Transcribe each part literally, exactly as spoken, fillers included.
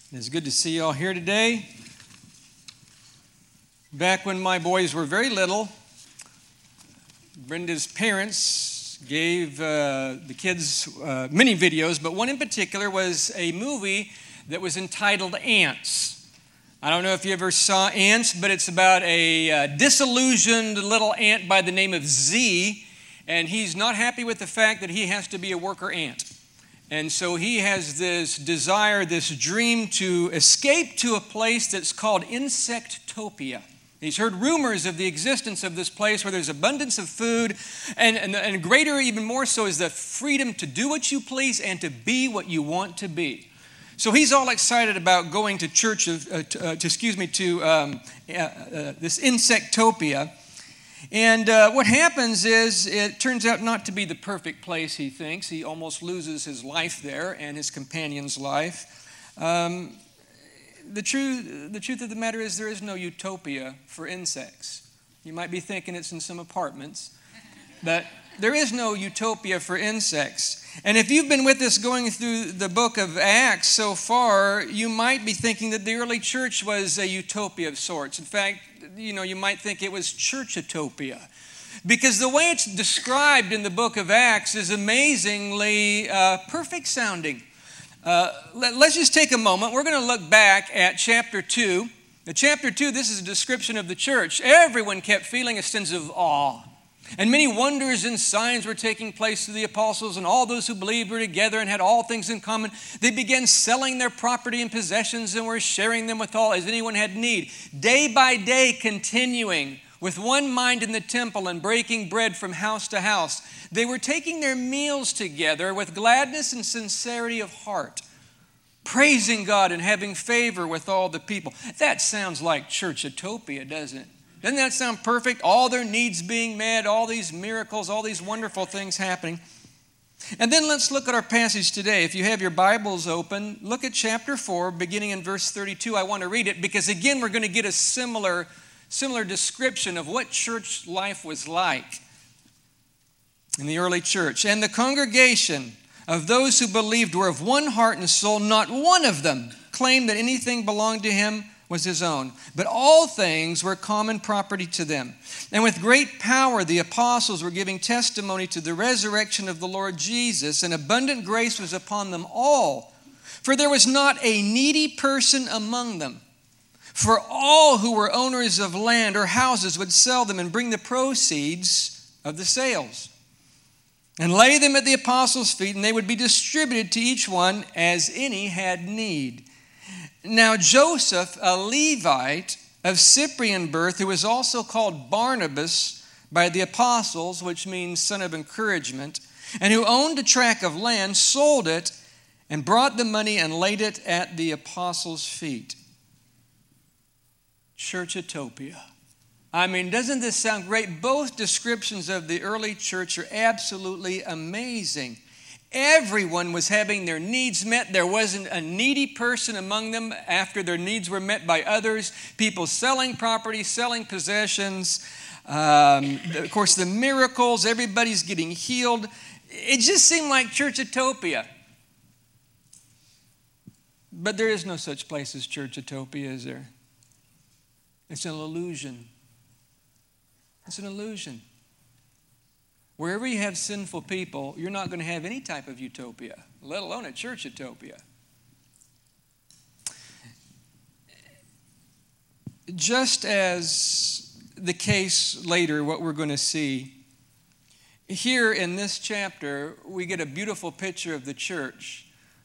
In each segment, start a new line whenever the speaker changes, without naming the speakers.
It's good to see you all here today. Back when my boys were very little, Brenda's parents gave uh, the kids uh, many videos, but one in particular was a movie that was entitled Ants. I don't know if you ever saw Ants, but it's about a uh, disillusioned little ant by the name of Z, and he's not happy with the fact that he has to be a worker ant. And so he has this desire, this dream to escape to a place that's called Insectopia. He's heard rumors of the existence of this place where there's abundance of food, and, and, and greater, even more so, is the freedom to do what you please and to be what you want to be. So he's all excited about going to church, of, uh, to, uh, to, excuse me, to um, uh, uh, this Insectopia. And uh, what happens is it turns out not to be the perfect place, he thinks. He almost loses his life there and his companion's life. Um, the, truth, the truth of the matter is there is no utopia for insects. You might be thinking it's in some apartments, but there is no utopia for insects. And if you've been with us going through the book of Acts so far, you might be thinking that the early church was a utopia of sorts. In fact, you know, you might think it was churchotopia, because the way it's described in the book of Acts is amazingly uh, perfect sounding. Uh, let, let's just take a moment. We're going to look back at chapter two. In chapter two, this is a description of the church. Everyone kept feeling a sense of awe. And many wonders and signs were taking place to the apostles, and all those who believed were together and had all things in common. They began selling their property and possessions and were sharing them with all as anyone had need. Day by day continuing with one mind in the temple and breaking bread from house to house. They were taking their meals together with gladness and sincerity of heart, praising God and having favor with all the people. That sounds like churchotopia, doesn't it? Doesn't that sound perfect? All their needs being met, all these miracles, all these wonderful things happening. And then let's look at our passage today. If you have your Bibles open, look at chapter four, beginning in verse thirty-two. I want to read it because, again, we're going to get a similar, similar description of what church life was like in the early church. And the congregation of those who believed were of one heart and soul. Not one of them claimed that anything belonged to him was his own, but all things were common property to them. And with great power the apostles were giving testimony to the resurrection of the Lord Jesus, and abundant grace was upon them all. For there was not a needy person among them. For all who were owners of land or houses would sell them and bring the proceeds of the sales and lay them at the apostles' feet, and they would be distributed to each one as any had need. Now Joseph, a Levite of Cyprian birth, who was also called Barnabas by the apostles, which means son of encouragement, and who owned a tract of land, sold it and brought the money and laid it at the apostles' feet. Churchotopia. I mean, doesn't this sound great? Both descriptions of the early church are absolutely amazing. Everyone was having their needs met. There wasn't a needy person among them after their needs were met by others. People selling property, selling possessions. Um, of course, the miracles, everybody's getting healed. It just seemed like churchotopia. But there is no such place as churchotopia, is there? It's an illusion. It's an illusion. Wherever you have sinful people, you're not going to have any type of utopia, let alone a churchotopia. Just as the case later, what we're going to see, here in this chapter, we get a beautiful picture of the church.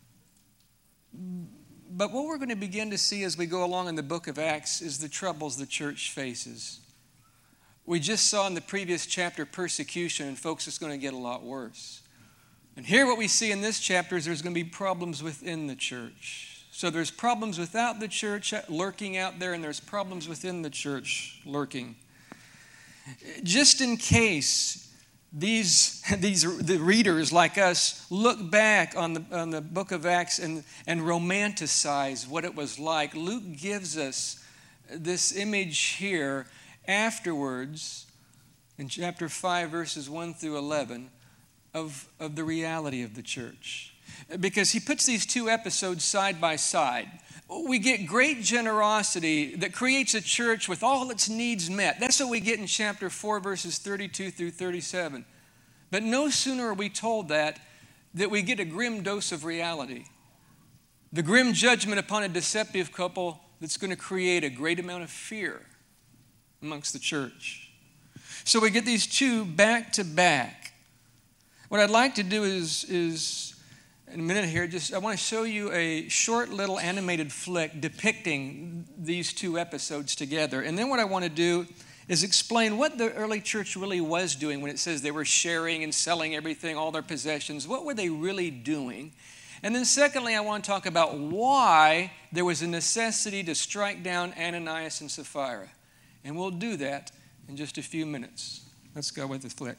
But what we're going to begin to see as we go along in the book of Acts is the troubles the church faces. We just saw in the previous chapter persecution, and folks, it's going to get a lot worse. And here what we see in this chapter is there's going to be problems within the church. So there's problems without the church lurking out there, and there's problems within the church lurking. Just in case these, these the readers like us look back on the, on the book of Acts and, and romanticize what it was like, Luke gives us this image here afterwards, in chapter five, verses one through eleven, of, of the reality of the church. Because he puts these two episodes side by side. we get great generosity that creates a church with all its needs met. That's what we get in chapter four, verses thirty-two through thirty-seven. But no sooner are we told that, that we get a grim dose of reality. The grim judgment upon a deceptive couple that's going to create a great amount of fear amongst the church. So we get these two back to back. What I'd like to do is, is in a minute here, just I want to show you a short little animated flick depicting these two episodes together. And then what I want to do is explain what the early church really was doing when it says they were sharing and selling everything, all their possessions. What were they really doing? And then secondly, I want to talk about why there was a necessity to strike down Ananias and Sapphira. And we'll do that in just a few minutes. Let's go with the flick.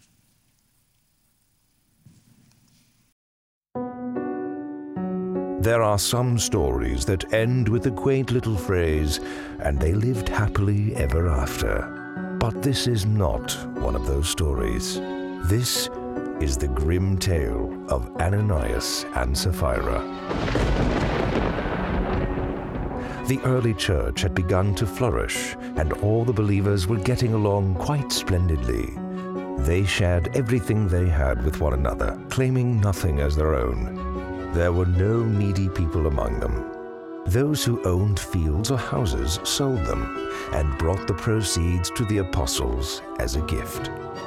There are some stories that end with the quaint little phrase, "and they lived happily ever after." But this is not one of those stories. This is the grim tale of Ananias and Sapphira. The early church had begun to flourish, and all the believers were getting along quite splendidly. They shared everything they had with one another, claiming nothing as their own. There were no needy people among them. Those who owned fields or houses sold them and brought the proceeds to the apostles as a gift.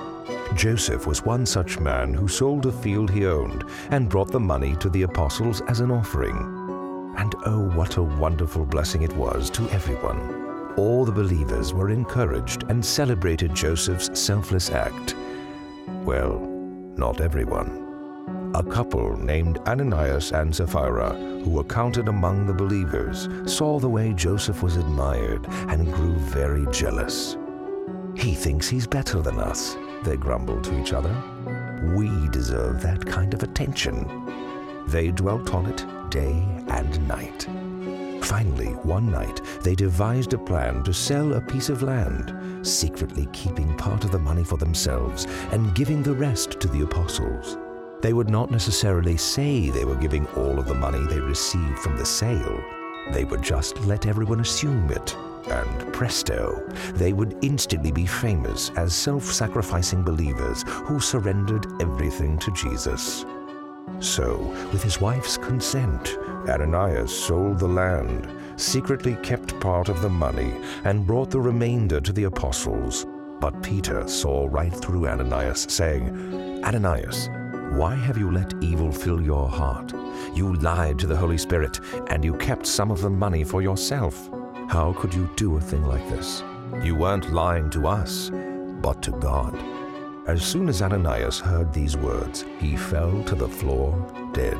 Joseph was one such man who sold a field he owned and brought the money to the apostles as an offering. And oh, what a wonderful blessing it was to everyone. All the believers were encouraged and celebrated Joseph's selfless act. Well, not everyone. A couple named Ananias and Sapphira, who were counted among the believers, saw the way Joseph was admired and grew very jealous. "He thinks he's better than us," they grumbled to each other. "We deserve that kind of attention." They dwelt on it day and night. Finally, one night, they devised a plan to sell a piece of land, secretly keeping part of the money for themselves and giving the rest to the apostles. They would not necessarily say they were giving all of the money they received from the sale. They would just let everyone assume it, and presto, they would instantly be famous as self-sacrificing believers who surrendered everything to Jesus. So, with his wife's consent, Ananias sold the land, secretly kept part of the money, and brought the remainder to the apostles. But Peter saw right through Ananias, saying, "Ananias, why have you let evil fill your heart? You lied to the Holy Spirit, and you kept some of the money for yourself. How could you do a thing like this? You weren't lying to us, but to God." As soon as Ananias heard these words, he fell to the floor dead.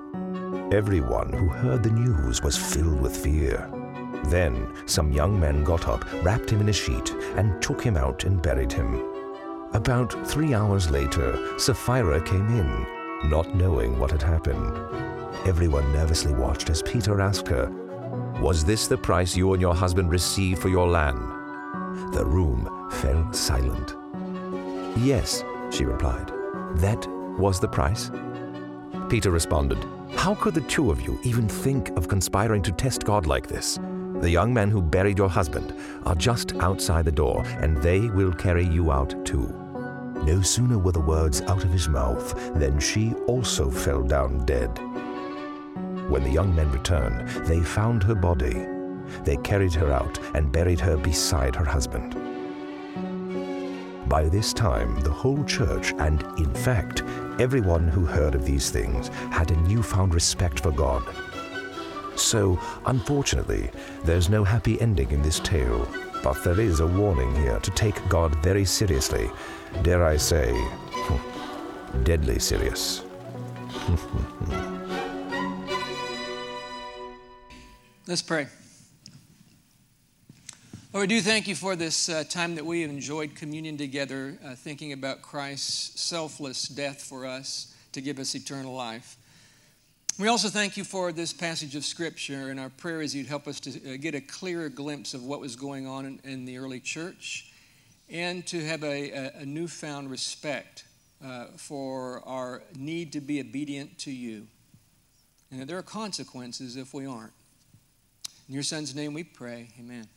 Everyone who heard the news was filled with fear. Then some young men got up, wrapped him in a sheet, and took him out and buried him. About three hours later, Sapphira came in, not knowing what had happened. Everyone nervously watched as Peter asked her, "Was this the price you and your husband received for your land?" The room fell silent. "Yes," she replied, "that was the price." Peter responded, "How could the two of you even think of conspiring to test God like this? The young men who buried your husband are just outside the door, and they will carry you out too." No sooner were the words out of his mouth than she also fell down dead. When the young men returned, they found her body. They carried her out and buried her beside her husband. By this time, the whole church, and in fact, everyone who heard of these things, had a newfound respect for God. So, unfortunately, there's no happy ending in this tale, but there is a warning here to take God very seriously. Dare I say, deadly serious.
Let's pray. Lord, we do thank you for this uh, time that we have enjoyed communion together, uh, thinking about Christ's selfless death for us to give us eternal life. We also thank you for this passage of Scripture, and our prayer is you'd help us to uh, get a clearer glimpse of what was going on in, in the early church, and to have a, a, a newfound respect uh, for our need to be obedient to you, and that there are consequences if we aren't. In your Son's name we pray. Amen.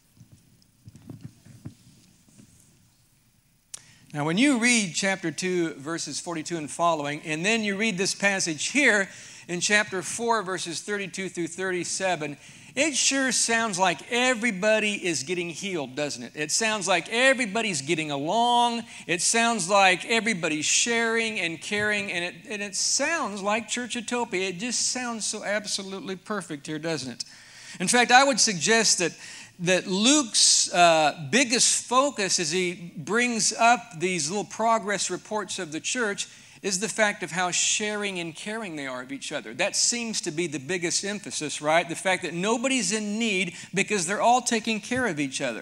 Now, when you read chapter two, verses forty-two and following, and then you read this passage here in chapter four, verses thirty-two through thirty-seven, it sure sounds like everybody is getting healed, doesn't it? It sounds like everybody's getting along. It sounds like everybody's sharing and caring, and it, and it sounds like Church-utopia. It just sounds so absolutely perfect here, doesn't it? In fact, I would suggest that that Luke's uh, biggest focus as he brings up these little progress reports of the church is the fact of how sharing and caring they are of each other. That seems to be the biggest emphasis, right? The fact that nobody's in need because they're all taking care of each other.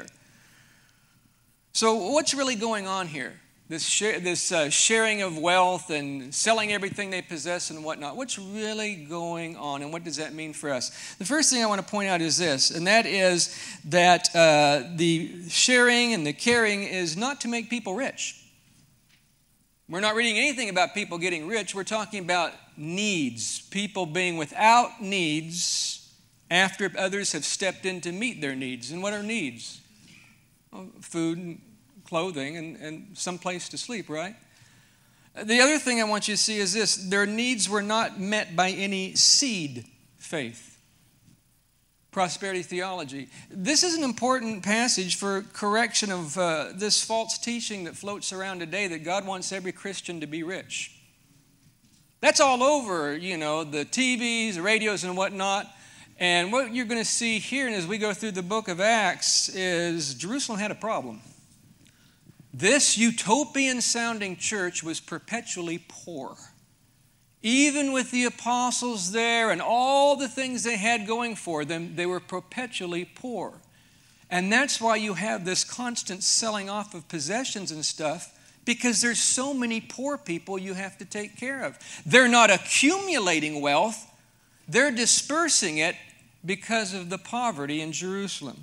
So what's really going on here? This, share, this uh, sharing of wealth and selling everything they possess and whatnot. What's really going on, and what does that mean for us? The first thing I want to point out is this, and that is that uh, the sharing and the caring is not to make people rich. We're not reading anything about people getting rich. We're talking about needs, people being without needs after others have stepped in to meet their needs. And what are needs? Well, food and clothing and, and some place to sleep, right? The other thing I want you to see is this. Their needs were not met by any seed faith. Prosperity theology. This is an important passage for correction of uh, this false teaching that floats around today that God wants every Christian to be rich. That's all over, you know, the T Vs, the radios and whatnot. And what you're going to see here, and as we go through the book of Acts, is Jerusalem had a problem. This utopian-sounding church was perpetually poor. Even with the apostles there and all the things they had going for them, they were perpetually poor. And that's why you have this constant selling off of possessions and stuff, because there's so many poor people you have to take care of. They're not accumulating wealth. They're dispersing it because of the poverty in Jerusalem.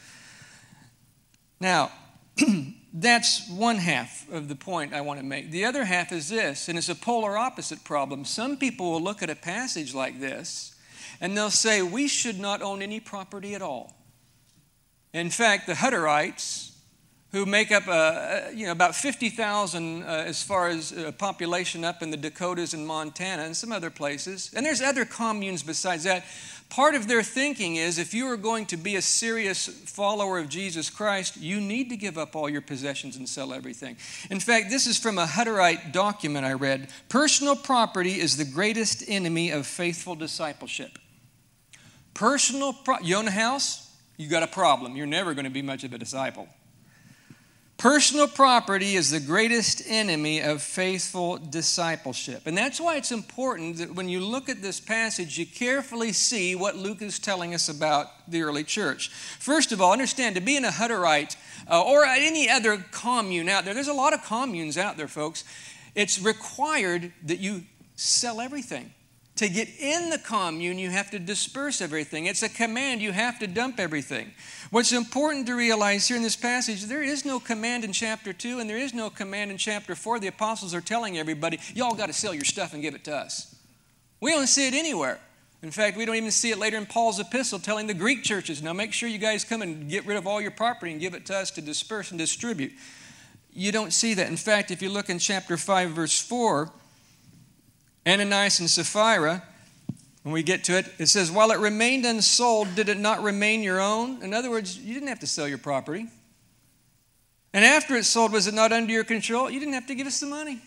Now, that's one half of the point I want to make. The other half is this, and it's a polar opposite problem. Some people will look at a passage like this, and they'll say, we should not own any property at all. In fact, the Hutterites, who make up uh, you know, about fifty thousand uh, as far as uh, population up in the Dakotas and Montana and some other places, and there's other communes besides that. Part of their thinking is if you are going to be a serious follower of Jesus Christ, you need to give up all your possessions and sell everything. In fact, this is from a Hutterite document I read. Personal property is the greatest enemy of faithful discipleship. Personal pro- you own a house? You got a problem. You're never going to be much of a disciple. Personal property is the greatest enemy of faithful discipleship. And that's why it's important that when you look at this passage, you carefully see what Luke is telling us about the early church. First of all, understand, to be in a Hutterite uh, or any other commune out there, there's a lot of communes out there, folks. It's required that you sell everything. To get in the commune, you have to disperse everything. It's a command. You have to dump everything. What's important to realize here in this passage, there is no command in chapter two, and there is no command in chapter four. The apostles are telling everybody, y'all got to sell your stuff and give it to us. We don't see it anywhere. In fact, we don't even see it later in Paul's epistle telling the Greek churches, now make sure you guys come and get rid of all your property and give it to us to disperse and distribute. You don't see that. In fact, if you look in chapter five, verse four, Ananias and Sapphira, when we get to it, it says, while it remained unsold, did it not remain your own? In other words, you didn't have to sell your property. And after it's sold, was it not under your control? You didn't have to give us the money.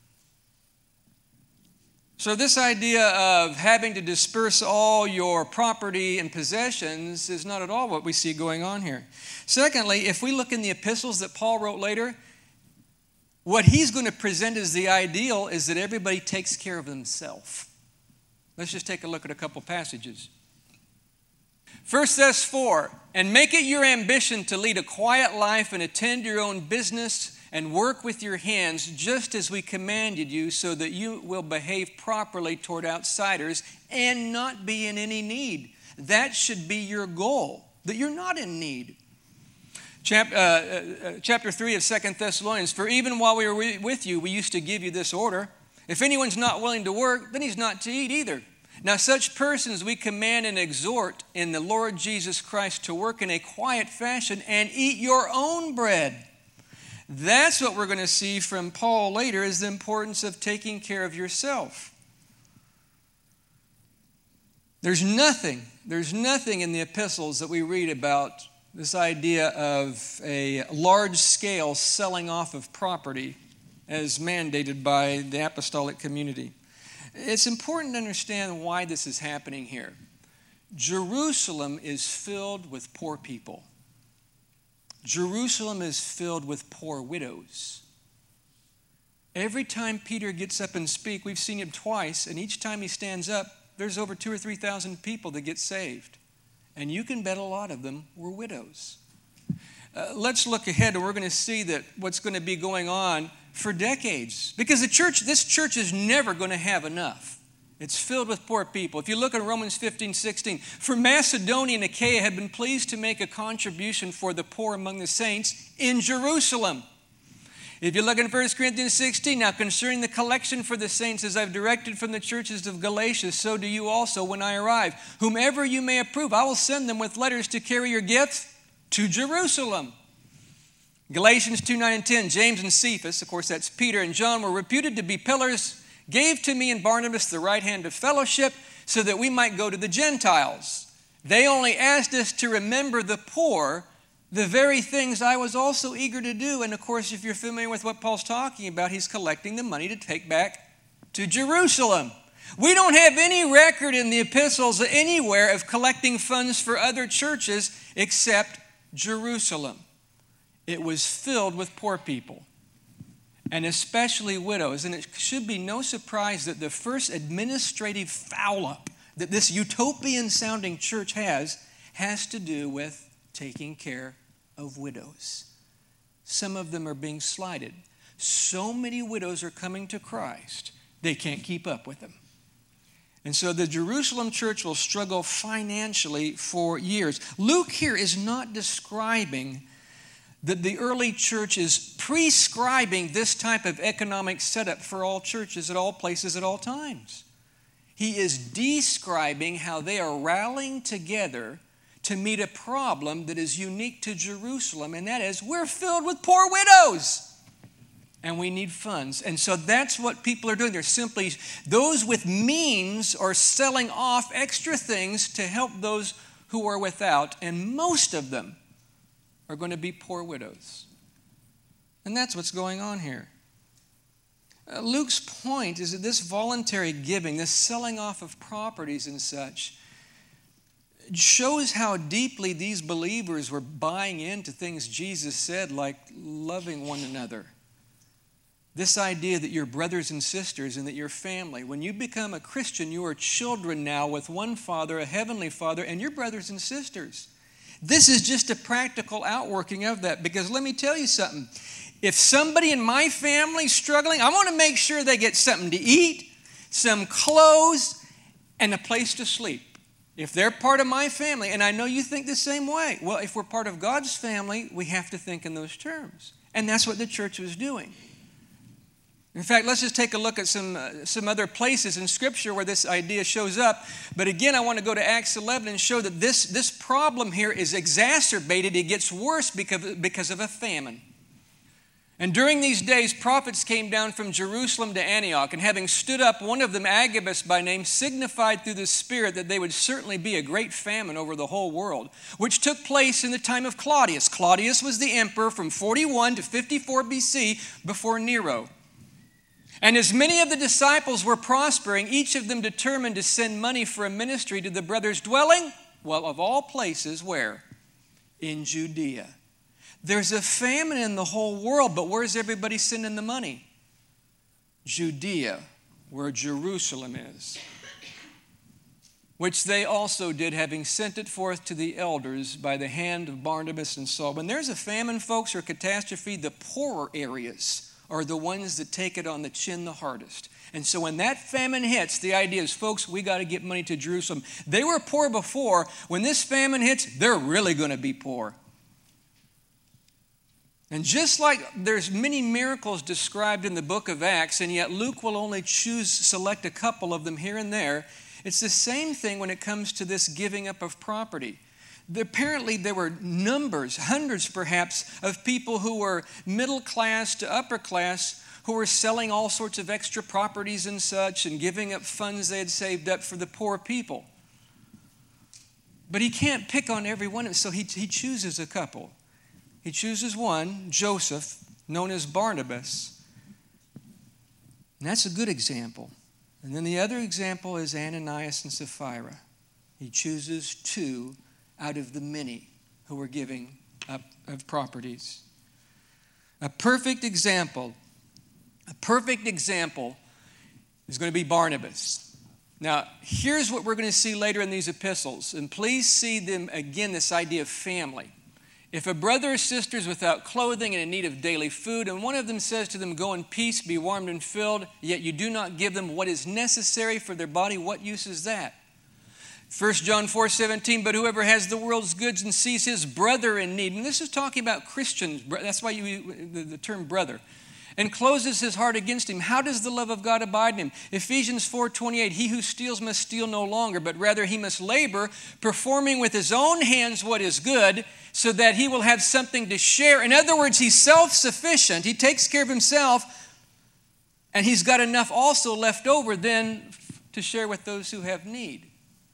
So this idea of having to disperse all your property and possessions is not at all what we see going on here. Secondly, if we look in the epistles that Paul wrote later, what he's going to present as the ideal is that everybody takes care of themselves. Let's just take a look at a couple passages. First Thessalonians four, and make it your ambition to lead a quiet life and attend your own business and work with your hands just as we commanded you, so that you will behave properly toward outsiders and not be in any need. That should be your goal, that you're not in need. Chapter, uh, uh, chapter three of Second Thessalonians, for even while we were with you, we used to give you this order. If anyone's not willing to work, then he's not to eat either. Now such persons we command and exhort in the Lord Jesus Christ to work in a quiet fashion and eat your own bread. That's what we're going to see from Paul later, is the importance of taking care of yourself. There's nothing, there's nothing in the epistles that we read about this idea of a large-scale selling off of property as mandated by the apostolic community. It's important to understand why this is happening here. Jerusalem is filled with poor people. Jerusalem is filled with poor widows. Every time Peter gets up and speaks, we've seen him twice, and each time he stands up, there's over two or three thousand people that get saved. And you can bet a lot of them were widows. Uh, let's look ahead, and we're going to see that what's going to be going on for decades. Because the church, this church is never going to have enough. It's filled with poor people. If you look at Romans fifteen, sixteen, for Macedonia and Achaia had been pleased to make a contribution for the poor among the saints in Jerusalem. If you look in First Corinthians sixteen, now concerning the collection for the saints, as I've directed from the churches of Galatia, so do you also when I arrive. Whomever you may approve, I will send them with letters to carry your gifts to Jerusalem. Galatians two, nine and ten, James and Cephas, of course that's Peter and John, were reputed to be pillars, gave to me and Barnabas the right hand of fellowship so that we might go to the Gentiles. They only asked us to remember the poor, the very things I was also eager to do. And of course, if you're familiar with what Paul's talking about, he's collecting the money to take back to Jerusalem. We don't have any record in the epistles anywhere of collecting funds for other churches except Jerusalem. It was filled with poor people, and especially widows. And it should be no surprise that the first administrative foul-up that this utopian-sounding church has has to do with taking care of widows. Some of them are being slighted. So many widows are coming to Christ, they can't keep up with them. And so the Jerusalem church will struggle financially for years. Luke here is not describing that the early church is prescribing this type of economic setup for all churches at all places at all times. He is describing how they are rallying together to meet a problem that is unique to Jerusalem, and that is we're filled with poor widows and we need funds. And so that's what people are doing. They're simply, those with means are selling off extra things to help those who are without, and most of them are going to be poor widows. And that's what's going on here. Uh, Luke's point is that this voluntary giving, this selling off of properties and such, shows how deeply these believers were buying into things Jesus said, like loving one another. This idea that you're brothers and sisters and that you're family. When you become a Christian, you are children now with one Father, a heavenly Father, and you're brothers and sisters. This is just a practical outworking of that, because let me tell you something. If somebody in my family is struggling, I want to make sure they get something to eat, some clothes, and a place to sleep. If they're part of my family, and I know you think the same way, well, if we're part of God's family, we have to think in those terms. And that's what the church was doing. In fact, let's just take a look at some, uh, some other places in Scripture where this idea shows up. But again, I want to go to Acts eleven and show that this, this problem here is exacerbated. It gets worse because, because of a famine. And during these days, prophets came down from Jerusalem to Antioch, and having stood up, one of them, Agabus by name, signified through the Spirit that there would certainly be a great famine over the whole world, which took place in the time of Claudius. Claudius was the emperor from forty-one to fifty-four B C before Nero. And as many of the disciples were prospering, each of them determined to send money for a ministry to the brothers dwelling, well, of all places, where? In Judea. There's a famine in the whole world, but where's everybody sending the money? Judea, where Jerusalem is. Which they also did, having sent it forth to the elders by the hand of Barnabas and Saul. When there's a famine, folks, or catastrophe, the poorer areas are the ones that take it on the chin the hardest. And so when that famine hits, the idea is, folks, we got to get money to Jerusalem. They were poor before. When this famine hits, they're really going to be poor. And just like there's many miracles described in the book of Acts, and yet Luke will only choose, select a couple of them here and there, It's the same thing when it comes to this giving up of property. Apparently, there were numbers, hundreds perhaps, of people who were middle class to upper class who were selling all sorts of extra properties and such and giving up funds they had saved up for the poor people. But he can't pick on every one of them, so he, he chooses a couple. He chooses one, Joseph, known as Barnabas. And that's a good example. And then the other example is Ananias and Sapphira. He chooses two out of the many who were giving up of properties. A perfect example, a perfect example is going to be Barnabas. Now, here's what we're going to see later in these epistles, and please see them again, this idea of family. If a brother or sister is without clothing and in need of daily food, and one of them says to them, "Go in peace, be warmed and filled," yet you do not give them what is necessary for their body, what use is that? First John four seventeen, "But whoever has the world's goods and sees his brother in need," and this is talking about Christians, that's why you the, the term brother, "and closes his heart against him, how does the love of God abide in him?" Ephesians four twenty-eight, "He who steals must steal no longer, but rather he must labor, performing with his own hands what is good, so that he will have something to share." In other words, he's self-sufficient. He takes care of himself, and he's got enough also left over then to share with those who have need.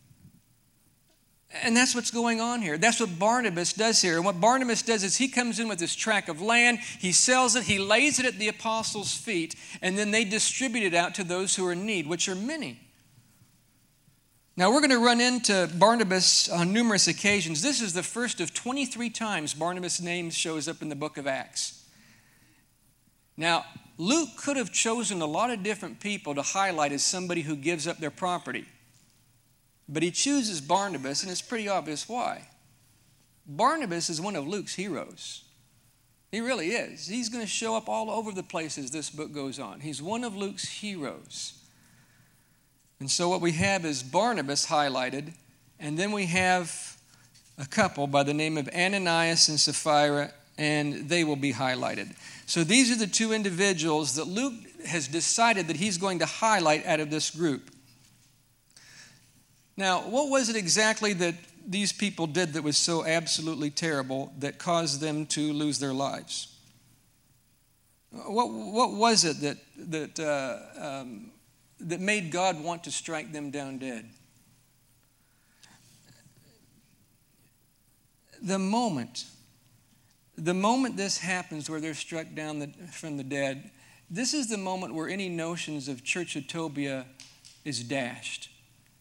And that's what's going on here. That's what Barnabas does here. And what Barnabas does is he comes in with this tract of land, he sells it, he lays it at the apostles' feet, and then they distribute it out to those who are in need, which are many. Now, we're going to run into Barnabas on numerous occasions. This is the first of twenty-three times Barnabas' name shows up in the book of Acts. Now, Luke could have chosen a lot of different people to highlight as somebody who gives up their property. But he chooses Barnabas, and it's pretty obvious why. Barnabas is one of Luke's heroes. He really is. He's going to show up all over the place as this book goes on. He's one of Luke's heroes. And so what we have is Barnabas highlighted, and then we have a couple by the name of Ananias and Sapphira, and they will be highlighted. So these are the two individuals that Luke has decided that he's going to highlight out of this group. Now, what was it exactly that these people did that was so absolutely terrible that caused them to lose their lives? What, what was it that, that, uh, um, that made God want to strike them down dead? The moment, the moment this happens where they're struck down the, from the dead, this is the moment where any notions of churchotopia is dashed.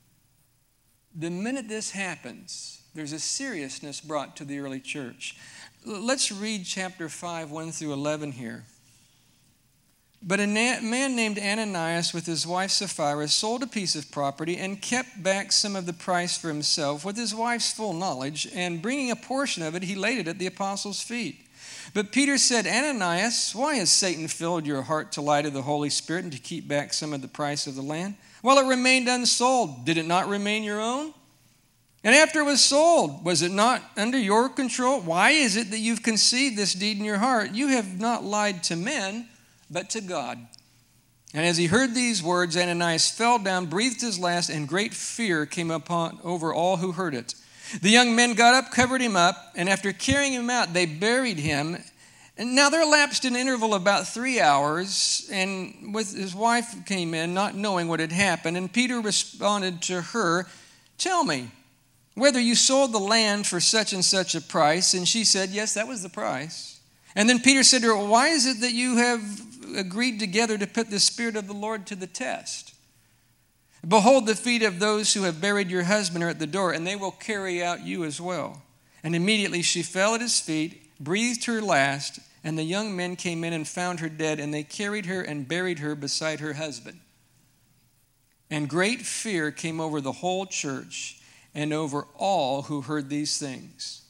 The minute this happens, there's a seriousness brought to the early church. Let's read chapter five, one through eleven here. "But a man named Ananias with his wife Sapphira sold a piece of property and kept back some of the price for himself with his wife's full knowledge, and bringing a portion of it, he laid it at the apostles' feet. But Peter said, 'Ananias, why has Satan filled your heart to lie to the Holy Spirit and to keep back some of the price of the land? While it remained unsold, did it not remain your own? And after it was sold, was it not under your control? Why is it that you've conceived this deed in your heart? You have not lied to men, but to God.' And as he heard these words, Ananias fell down, breathed his last, and great fear came upon over all who heard it. The young men got up, covered him up, and after carrying him out, they buried him. And now there elapsed an interval of about three hours, and with his wife came in, not knowing what had happened. And Peter responded to her, 'Tell me, whether you sold the land for such and such a price.' And she said, 'Yes, that was the price.' And then Peter said to her, 'Why is it that you have agreed together to put the Spirit of the Lord to the test? Behold, the feet of those who have buried your husband are at the door, and they will carry out you as well.' And immediately she fell at his feet, breathed her last, and the young men came in and found her dead, and they carried her and buried her beside her husband. And great fear came over the whole church and over all who heard these things."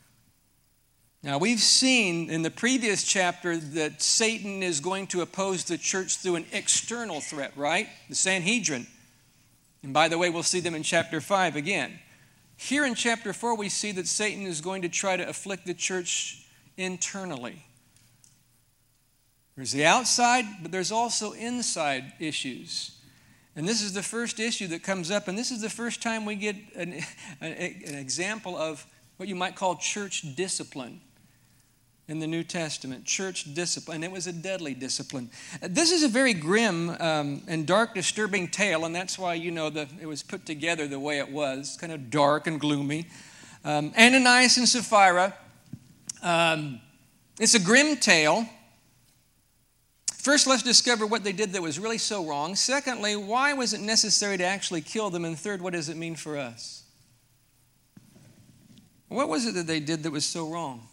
Now, we've seen in the previous chapter that Satan is going to oppose the church through an external threat, right? The Sanhedrin. And by the way, we'll see them in chapter five again. Here in chapter four, we see that Satan is going to try to afflict the church internally. There's the outside, but there's also inside issues. And this is the first issue that comes up, and this is the first time we get an, an, an example of what you might call church discipline in the New Testament. Church discipline, and it was a deadly discipline. This is a very grim um, and dark, disturbing tale, and that's why, you know, the, it was put together the way it was, kind of dark and gloomy. Um, Ananias and Sapphira, um, it's a grim tale. First, let's discover what they did that was really so wrong. Secondly, why was it necessary to actually kill them? And third, what does it mean for us? What was it that they did that was so wrong?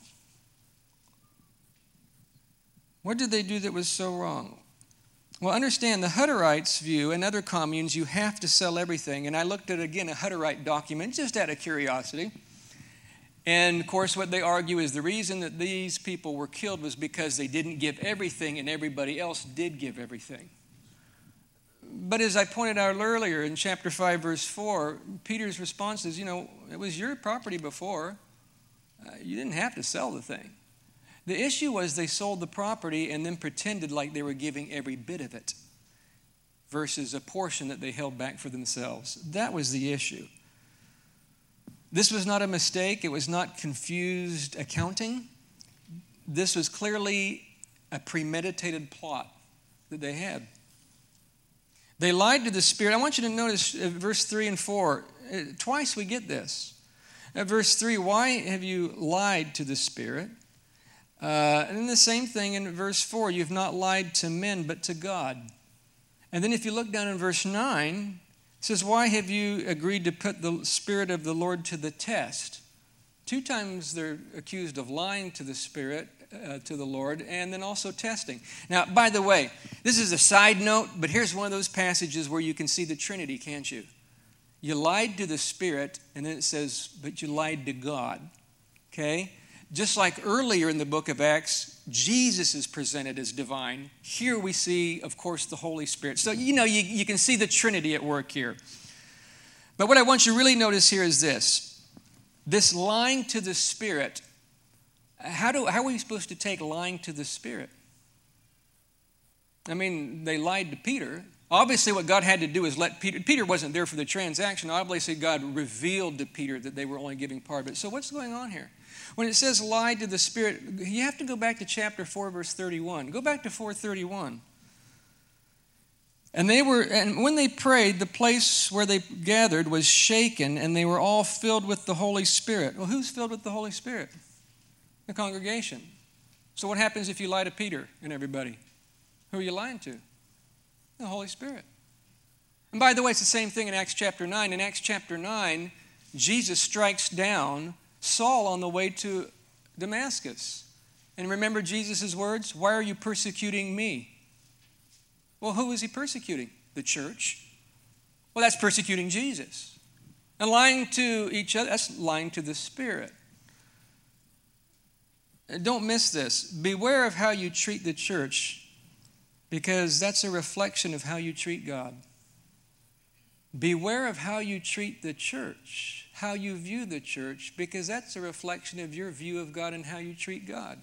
What did they do that was so wrong? Well, understand the Hutterites' view and other communes, you have to sell everything. And I looked at, again, a Hutterite document just out of curiosity. And, of course, what they argue is the reason that these people were killed was because they didn't give everything and everybody else did give everything. But as I pointed out earlier in chapter five, verse four, Peter's response is, you know, it was your property before. Uh, you didn't have to sell the thing. The issue was they sold the property and then pretended like they were giving every bit of it versus a portion that they held back for themselves. That was the issue. This was not a mistake. It was not confused accounting. This was clearly a premeditated plot that they had. They lied to the Spirit. I want you to notice uh, verse three and four. Uh, twice we get this. At verse three, why have you lied to the Spirit? Uh, and then the same thing in verse four, you've not lied to men but to God. And then if you look down in verse nine, it says, why have you agreed to put the Spirit of the Lord to the test? Two times they're accused of lying to the Spirit, uh, to the Lord, and then also testing. Now, by the way, this is a side note, but here's one of those passages where you can see the Trinity, can't you? You lied to the Spirit, and then it says, but you lied to God. Okay? Just like earlier in the book of Acts, Jesus is presented as divine. Here we see, of course, the Holy Spirit. So, you know, you, you can see the Trinity at work here. But what I want you to really notice here is this. This lying to the Spirit, how, do, how are we supposed to take lying to the Spirit? I mean, they lied to Peter. Obviously, what God had to do is let Peter, Peter wasn't there for the transaction. Obviously, God revealed to Peter that they were only giving part of it. So what's going on here? When it says lied to the Spirit, you have to go back to chapter four, verse thirty-one. Go back to four thirty-one. And they were, and when they prayed, the place where they gathered was shaken, and they were all filled with the Holy Spirit. Well, who's filled with the Holy Spirit? The congregation. So what happens if you lie to Peter and everybody? Who are you lying to? The Holy Spirit. And by the way, it's the same thing in Acts chapter nine. In Acts chapter nine, Jesus strikes down Saul on the way to Damascus. And remember Jesus' words? Why are you persecuting me? Well, who is he persecuting? The church. Well, that's persecuting Jesus. And lying to each other, that's lying to the Spirit. Don't miss this. Beware of how you treat the church, because that's a reflection of how you treat God. Beware of how you treat the church, how you view the church, because that's a reflection of your view of God and how you treat God.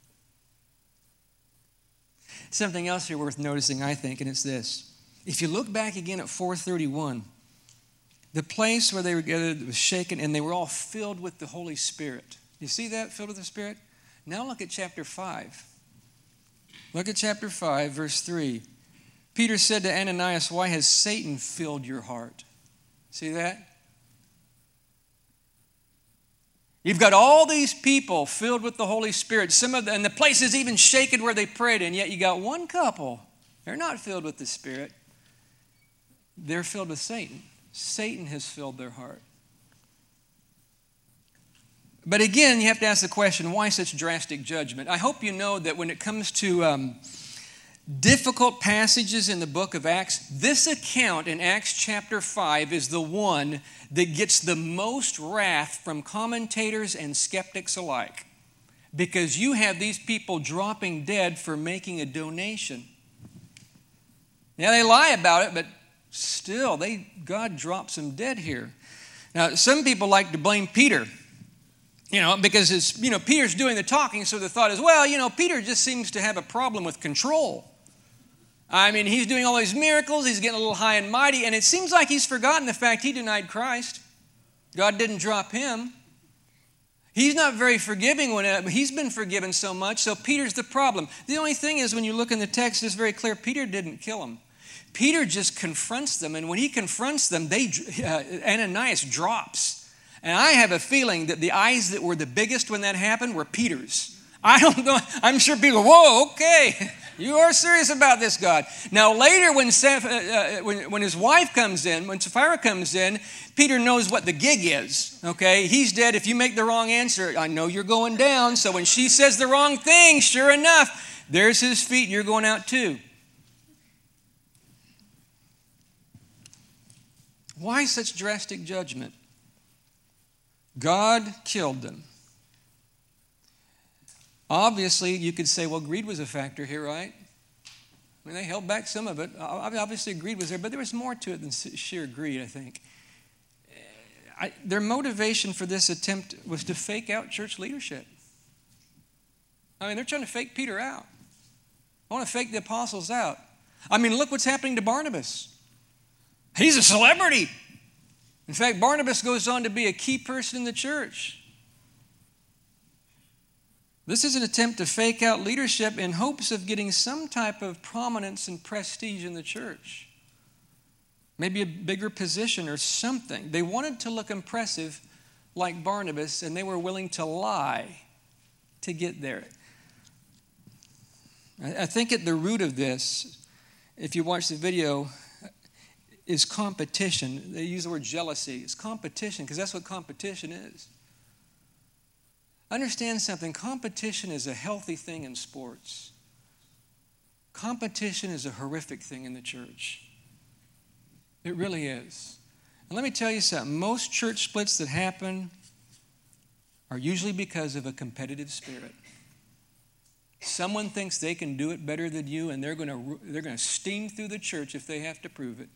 Something else here worth noticing, I think, and it's this. If you look back again at four thirty-one, the place where they were gathered was shaken, and they were all filled with the Holy Spirit. You see that, filled with the Spirit? Now look at chapter five. Look at chapter five, verse three. Peter said to Ananias, why has Satan filled your heart? See that? You've got all these people filled with the Holy Spirit. Some of them, and the place is even shaken where they prayed, and yet you got one couple. They're not filled with the Spirit. They're filled with Satan. Satan has filled their heart. But again, you have to ask the question, why such drastic judgment? I hope you know that when it comes to um, difficult passages in the book of Acts, this account in Acts chapter five is the one that gets the most wrath from commentators and skeptics alike. Because you have these people dropping dead for making a donation. Now they lie about it, but still, they God drops them dead here. Now, some people like to blame Peter. You know, because it's, you know, Peter's doing the talking, so the thought is, well, you know, Peter just seems to have a problem with control. I mean, he's doing all these miracles. He's getting a little high and mighty. And it seems like he's forgotten the fact he denied Christ. God didn't drop him. He's not very forgiving when it, he's been forgiven so much. So Peter's the problem. The only thing is, when you look in the text, it's very clear Peter didn't kill him. Peter just confronts them. And when he confronts them, they, uh, Ananias drops. And I have a feeling that the eyes that were the biggest when that happened were Peter's. I don't know. I'm sure people, whoa, okay. You are serious about this, God. Now, later when, Saph- uh, when, when his wife comes in, when Sapphira comes in, Peter knows what the gig is, okay? He's dead. If you make the wrong answer, I know you're going down. So when she says the wrong thing, sure enough, there's his feet, and you're going out too. Why such drastic judgment? God killed them. Obviously, you could say, well, greed was a factor here, right? I mean, they held back some of it. Obviously, greed was there, but there was more to it than sheer greed, I think. I, their motivation for this attempt was to fake out church leadership. I mean, they're trying to fake Peter out. I want to fake the apostles out. I mean, look what's happening to Barnabas. He's a celebrity. In fact, Barnabas goes on to be a key person in the church. This is an attempt to fake out leadership in hopes of getting some type of prominence and prestige in the church. Maybe a bigger position or something. They wanted to look impressive like Barnabas, and they were willing to lie to get there. I think at the root of this, if you watch the video, is competition. They use the word jealousy. It's competition, because that's what competition is. Understand something. Competition is a healthy thing in sports. Competition is a horrific thing in the church. It really is. And let me tell you something. Most church splits that happen are usually because of a competitive spirit. Someone thinks they can do it better than you, and they're going to, they're going to steam through the church if they have to prove it.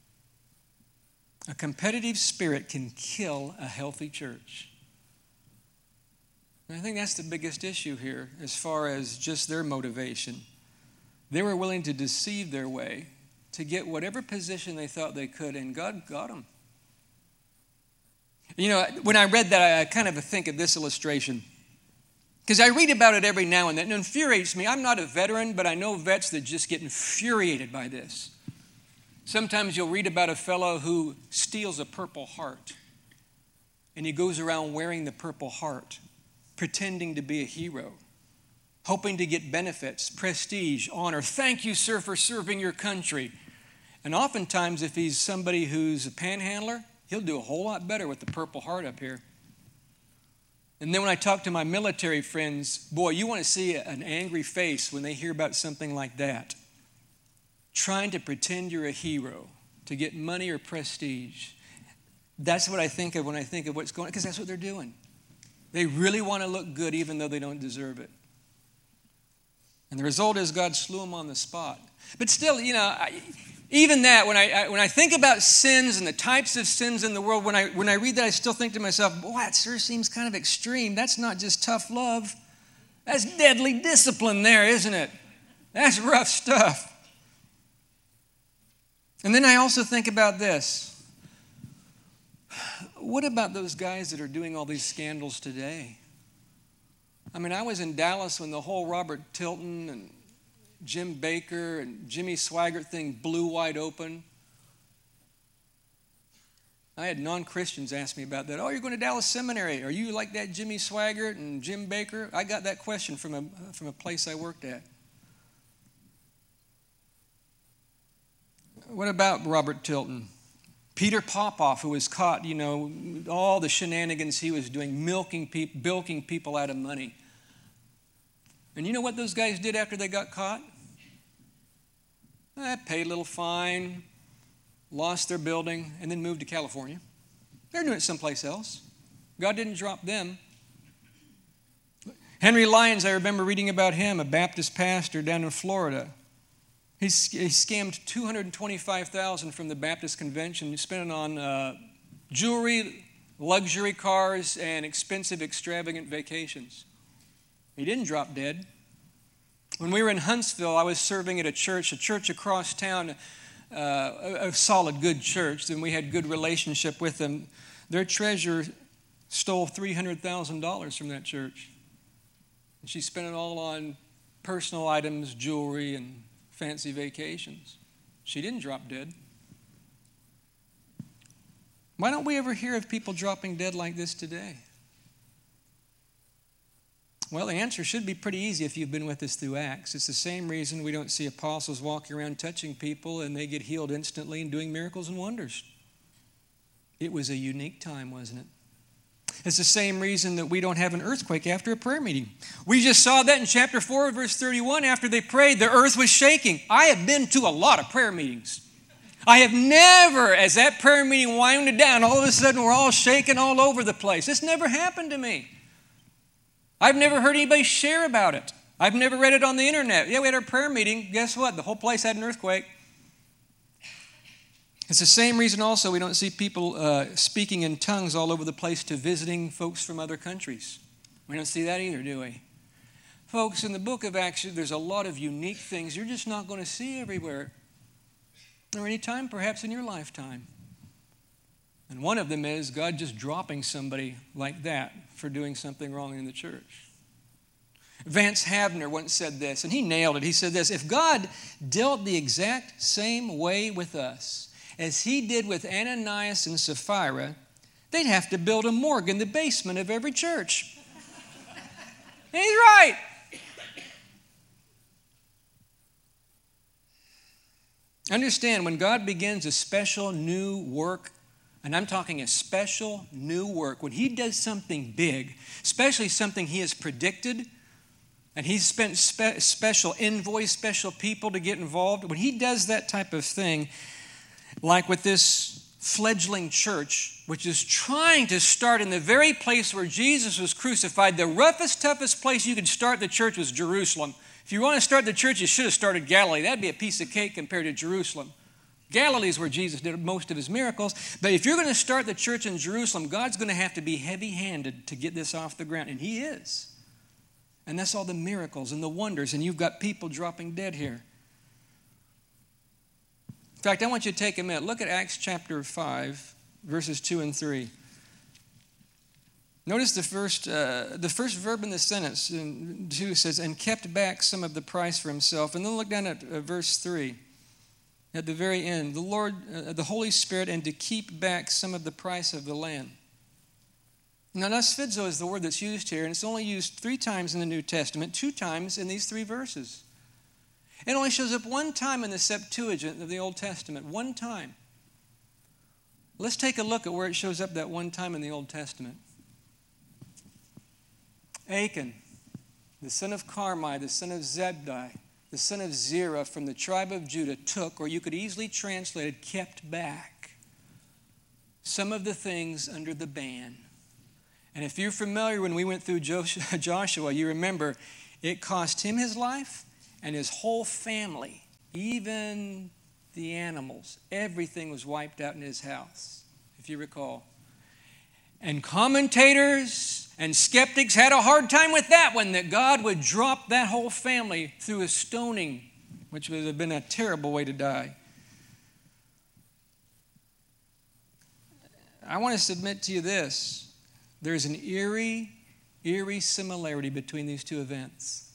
A competitive spirit can kill a healthy church. And I think that's the biggest issue here as far as just their motivation. They were willing to deceive their way to get whatever position they thought they could, and God got them. You know, when I read that, I kind of think of this illustration. Because I read about it every now and then. It infuriates me. I'm not a veteran, but I know vets that just get infuriated by this. Sometimes you'll read about a fellow who steals a Purple Heart, and he goes around wearing the Purple Heart, pretending to be a hero, hoping to get benefits, prestige, honor. Thank you, sir, for serving your country. And oftentimes, if he's somebody who's a panhandler, he'll do a whole lot better with the Purple Heart up here. And then when I talk to my military friends, boy, you want to see an angry face when they hear about something like that. Trying to pretend you're a hero to get money or prestige. That's what I think of when I think of what's going on, because that's what they're doing. They really want to look good even though they don't deserve it. And the result is God slew them on the spot. But still, you know, I, even that, when I, I when I think about sins and the types of sins in the world, when I when I read that, I still think to myself, boy, that sure seems kind of extreme. That's not just tough love. That's deadly discipline there, isn't it? That's rough stuff. And then I also think about this. What about those guys that are doing all these scandals today? I mean, I was in Dallas when the whole Robert Tilton and Jim Baker and Jimmy Swaggart thing blew wide open. I had non-Christians ask me about that. Oh, you're going to Dallas Seminary. Are you like that Jimmy Swaggart and Jim Baker? I got that question from a, from a place I worked at. What about Robert Tilton? Peter Popoff, who was caught, you know, all the shenanigans he was doing, milking people, bilking people out of money. And you know what those guys did after they got caught? Eh, paid a little fine, lost their building, and then moved to California. They're doing it someplace else. God didn't drop them. Henry Lyons, I remember reading about him, a Baptist pastor down in Florida. He, he scammed two hundred twenty-five thousand dollars from the Baptist convention. He spent it on uh, jewelry, luxury cars, and expensive, extravagant vacations. He didn't drop dead. When we were in Huntsville, I was serving at a church, a church across town, uh, a, a solid, good church, and we had good relationship with them. Their treasurer stole three hundred thousand dollars from that church. And she spent it all on personal items, jewelry, and fancy vacations. She didn't drop dead. Why don't we ever hear of people dropping dead like this today? Well, the answer should be pretty easy if you've been with us through Acts. It's the same reason we don't see apostles walking around touching people and they get healed instantly and doing miracles and wonders. It was a unique time, wasn't it? It's the same reason that we don't have an earthquake after a prayer meeting. We just saw that in chapter four, verse thirty-one. After they prayed, the earth was shaking. I have been to a lot of prayer meetings. I have never, as that prayer meeting wound down, all of a sudden we're all shaking all over the place. This never happened to me. I've never heard anybody share about it. I've never read it on the internet. Yeah, we had our prayer meeting. Guess what? The whole place had an earthquake. It's the same reason also we don't see people uh, speaking in tongues all over the place to visiting folks from other countries. We don't see that either, do we? Folks, in the book of Acts, there's a lot of unique things you're just not going to see everywhere or any time perhaps in your lifetime. And one of them is God just dropping somebody like that for doing something wrong in the church. Vance Havner once said this, and he nailed it. He said this: if God dealt the exact same way with us as he did with Ananias and Sapphira, they'd have to build a morgue in the basement of every church. And he's right. Understand, when God begins a special new work, and I'm talking a special new work, when he does something big, especially something he has predicted, and he's spent spe- special envoys, special people to get involved, when he does that type of thing, like with this fledgling church, which is trying to start in the very place where Jesus was crucified, the roughest, toughest place you could start the church was Jerusalem. If you want to start the church, you should have started Galilee. That'd be a piece of cake compared to Jerusalem. Galilee is where Jesus did most of his miracles. But if you're going to start the church in Jerusalem, God's going to have to be heavy-handed to get this off the ground. And he is. And that's all the miracles and the wonders. And you've got people dropping dead here. In fact, I want you to take a minute. Look at Acts chapter five, verses two and three. Notice the first, uh, the first verb in the sentence. In two says, and kept back some of the price for himself. And then look down at uh, verse three. At the very end, the Lord, uh, the Holy Spirit, and to keep back some of the price of the land. Now, nasphizo is the word that's used here, and it's only used three times in the New Testament, two times in these three verses. It only shows up one time in the Septuagint of the Old Testament, one time. Let's take a look at where it shows up that one time in the Old Testament. Achan, the son of Carmi, the son of Zebdi, the son of Zerah from the tribe of Judah, took, or you could easily translate it, kept back some of the things under the ban. And if you're familiar, when we went through Joshua, you remember it cost him his life and his whole family, even the animals. Everything was wiped out in his house, if you recall. And commentators and skeptics had a hard time with that one, that God would drop that whole family through a stoning, which would have been a terrible way to die. I want to submit to you this. There's an eerie, eerie similarity between these two events.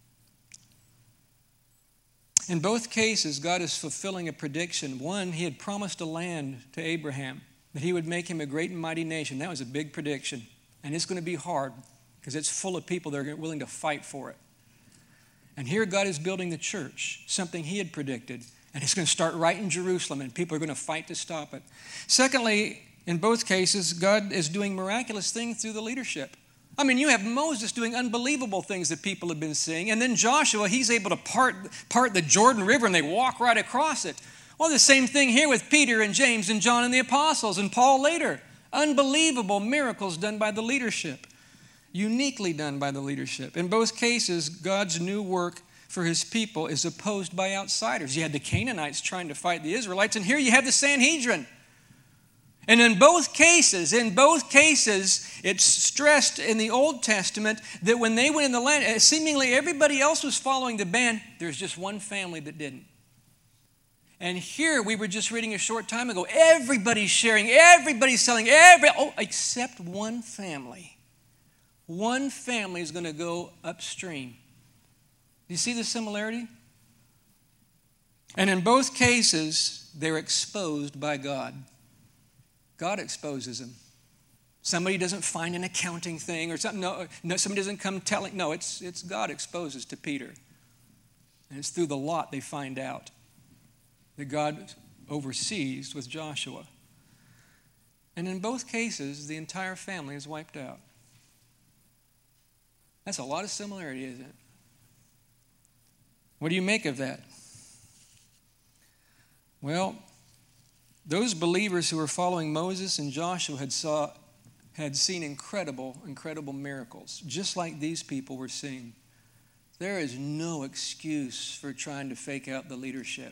In both cases, God is fulfilling a prediction. One, he had promised a land to Abraham, that he would make him a great and mighty nation. That was a big prediction. And it's going to be hard because it's full of people that are willing to fight for it. And here God is building the church, something he had predicted. And it's going to start right in Jerusalem, and people are going to fight to stop it. Secondly, in both cases, God is doing miraculous things through the leadership. I mean, you have Moses doing unbelievable things that people have been seeing. And then Joshua, he's able to part, part the Jordan River, and they walk right across it. Well, the same thing here with Peter and James and John and the apostles and Paul later. Unbelievable miracles done by the leadership. Uniquely done by the leadership. In both cases, God's new work for his people is opposed by outsiders. You had the Canaanites trying to fight the Israelites, and here you have the Sanhedrin. And in both cases, in both cases, it's stressed in the Old Testament that when they went in the land, seemingly everybody else was following the ban. There's just one family that didn't. And here we were just reading a short time ago, everybody's sharing, everybody's selling, every, oh, except one family. One family is going to go upstream. Do you see the similarity? And in both cases, they're exposed by God. God exposes them. Somebody doesn't find an accounting thing or something. No, no somebody doesn't come telling. No, it's, it's God exposes to Peter. And it's through the lot they find out that God oversees with Joshua. And in both cases, the entire family is wiped out. That's a lot of similarity, isn't it? What do you make of that? Well, those believers who were following Moses and Joshua had saw, had seen incredible, incredible miracles, just like these people were seeing. There is no excuse for trying to fake out the leadership.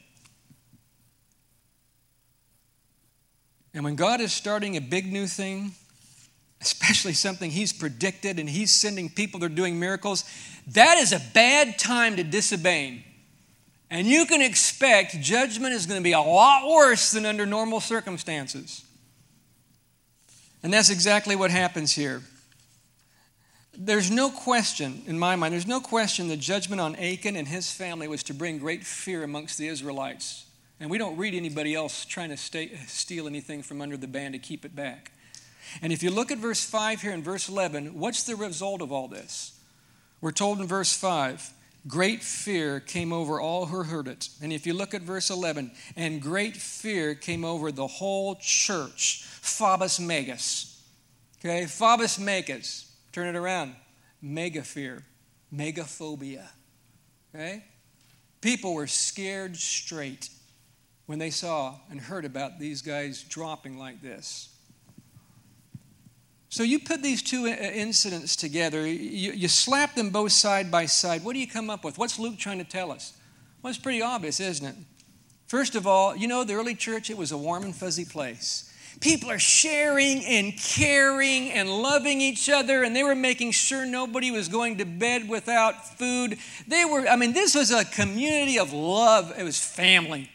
And when God is starting a big new thing, especially something He's predicted and He's sending people that are doing miracles, that is a bad time to disobey Him. And you can expect judgment is going to be a lot worse than under normal circumstances. And that's exactly what happens here. There's no question, in my mind, there's no question the judgment on Achan and his family was to bring great fear amongst the Israelites. And we don't read anybody else trying to stay, steal anything from under the ban to keep it back. And if you look at verse five here and verse eleven, what's the result of all this? We're told in verse five, great fear came over all who heard it. And if you look at verse eleven, and great fear came over the whole church. Phobos Megas. Okay, Phobos Megas. Turn it around. Mega fear. Megaphobia. Okay? People were scared straight when they saw and heard about these guys dropping like this. So you put these two incidents together, you, you slap them both side by side. What do you come up with? What's Luke trying to tell us? Well, it's pretty obvious, isn't it? First of all, you know, the early church, it was a warm and fuzzy place. People are sharing and caring and loving each other, and they were making sure nobody was going to bed without food. They were, I mean, this was a community of love. It was family.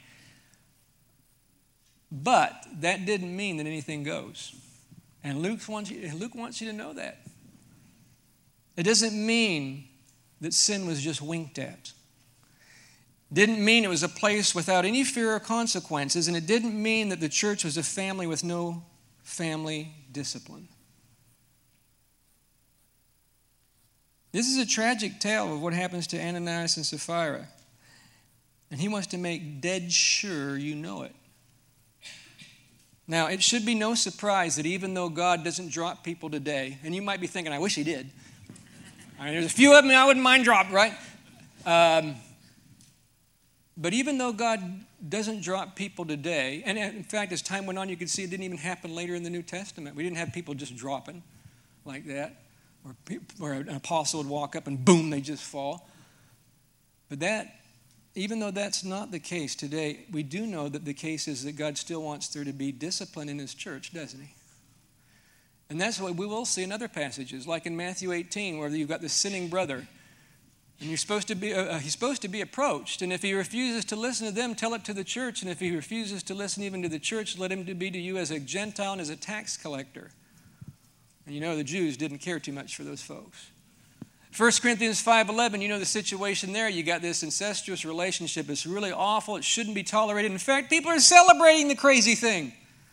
But that didn't mean that anything goes. And Luke wants you, Luke wants you to know that. It doesn't mean that sin was just winked at. Didn't mean it was a place without any fear or consequences, and it didn't mean that the church was a family with no family discipline. This is a tragic tale of what happens to Ananias and Sapphira. And he wants to make dead sure you know it. Now, it should be no surprise that even though God doesn't drop people today, and you might be thinking, I wish He did. I mean, there's a few of them I wouldn't mind dropping, right? Um, but even though God doesn't drop people today, and in fact, as time went on, you could see it didn't even happen later in the New Testament. We didn't have people just dropping like that, or, or an apostle would walk up and boom, they just fall. But that, even though that's not the case today, we do know that the case is that God still wants there to be discipline in His church, doesn't He? And that's what we will see in other passages, like in Matthew eighteen, where you've got the sinning brother, and you're supposed to be, uh, he's supposed to be approached. And if he refuses to listen to them, tell it to the church. And if he refuses to listen even to the church, let him be to you as a Gentile and as a tax collector. And you know the Jews didn't care too much for those folks. First Corinthians five eleven, you know the situation there. You got this incestuous relationship. It's really awful. It shouldn't be tolerated. In fact, people are celebrating the crazy thing.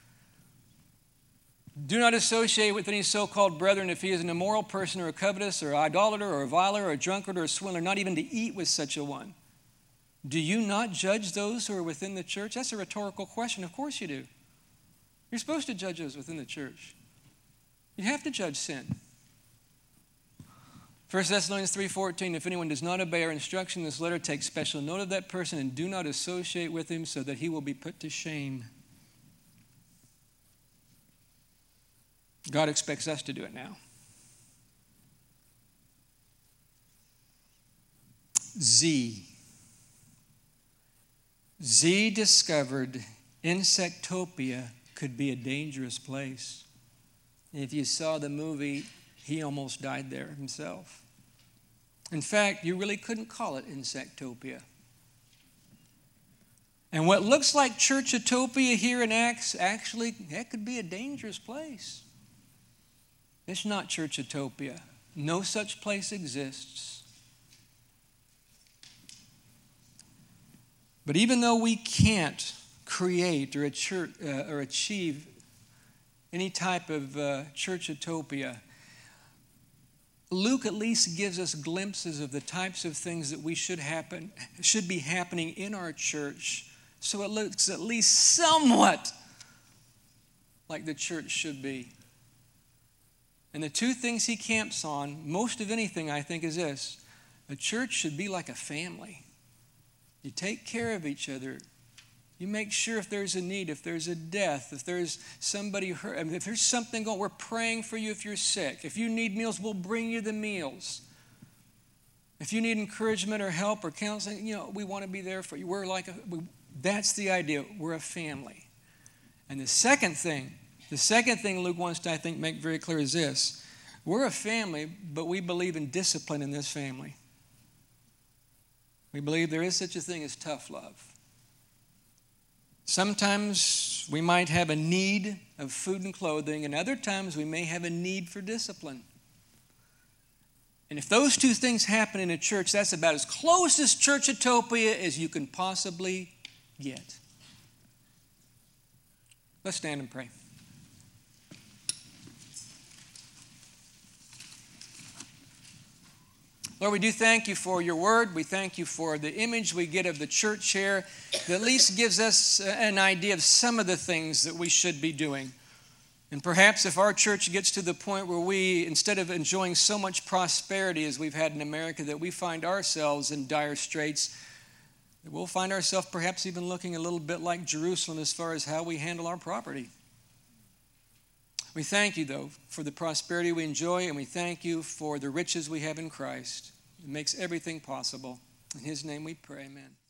Do not associate with any so-called brethren if he is an immoral person or a covetous or idolater or a viler or a drunkard or a swindler, not even to eat with such a one. Do you not judge those who are within the church? That's a rhetorical question. Of course you do. You're supposed to judge those within the church. You have to judge sin. First Thessalonians three fourteen, if anyone does not obey our instruction in this letter, take special note of that person and do not associate with him so that he will be put to shame. God expects us to do it now. Z. Z discovered Insectopia could be a dangerous place. If you saw the movie, he almost died there himself. In fact, you really couldn't call it Insectopia. And what looks like Churchotopia here in Acts, actually, that could be a dangerous place. It's not Churchotopia. No such place exists. But even though we can't create or, a church, uh, or achieve any type of uh, Churchotopia, Luke at least gives us glimpses of the types of things that we should happen, should be happening in our church, so it looks at least somewhat like the church should be. And the two things he camps on, most of anything, I think, is this. A church should be like a family. You take care of each other. You make sure if there's a need, if there's a death, if there's somebody hurt, I mean, if there's something going, we're praying for you if you're sick. If you need meals, we'll bring you the meals. If you need encouragement or help or counseling, you know, we want to be there for you. We're like a, we, that's the idea. We're a family. And the second thing, the second thing Luke wants to, I think, make very clear is this. We're a family, but we believe in discipline in this family. We believe there is such a thing as tough love. Sometimes we might have a need of food and clothing, and other times we may have a need for discipline. And if those two things happen in a church, that's about as close as Churchotopia as you can possibly get. Let's stand and pray. Lord, we do thank you for your word. We thank you for the image we get of the church here that at least gives us an idea of some of the things that we should be doing. And perhaps if our church gets to the point where we, instead of enjoying so much prosperity as we've had in America, that we find ourselves in dire straits, that we'll find ourselves perhaps even looking a little bit like Jerusalem as far as how we handle our property. We thank you, though, for the prosperity we enjoy, and we thank you for the riches we have in Christ. It makes everything possible. In his name we pray, amen.